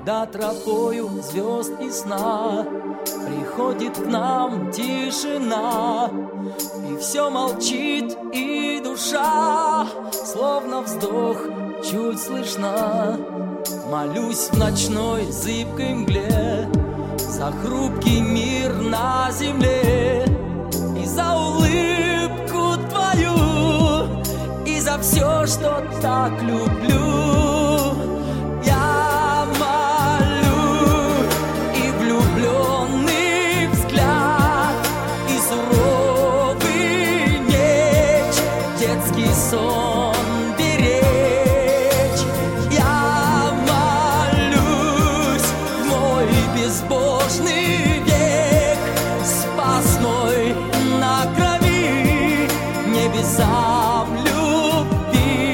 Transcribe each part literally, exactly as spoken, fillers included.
когда тропою звезд и сна приходит к нам тишина, и все молчит, и душа, словно вздох, чуть слышна. Молюсь в ночной зыбкой мгле за хрупкий мир на земле, и за улыбку твою, и за все, что так люблю. Я молю, и влюбленный взгляд, и суровый меч, детский сон беречь. Я молюсь в мой безбожный век, спас мой на крови небесам любви.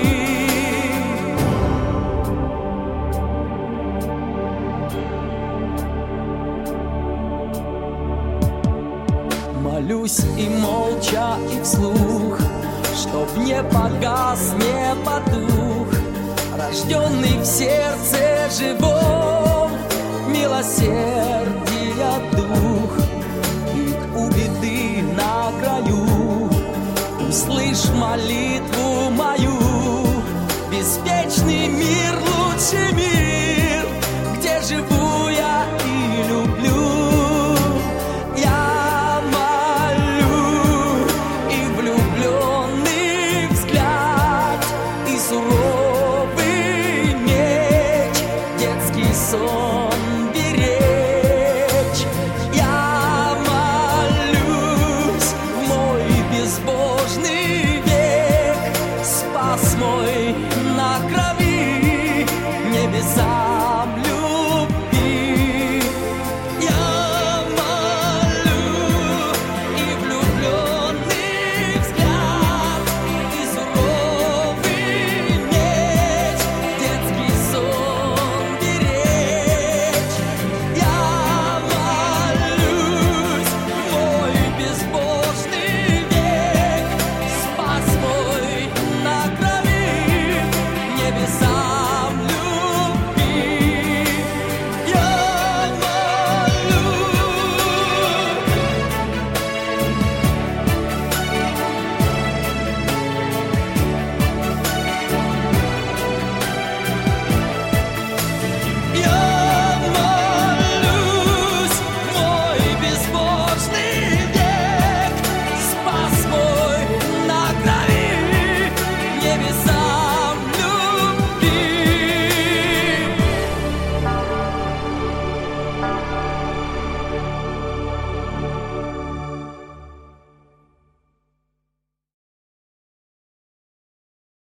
Молюсь и молча, и вслух, чтоб не погас, не потух, рожденный в сердце живом милосердия дух. И у беды на краю услышь молитву мою. Беспечный мир, лучший мир, где живут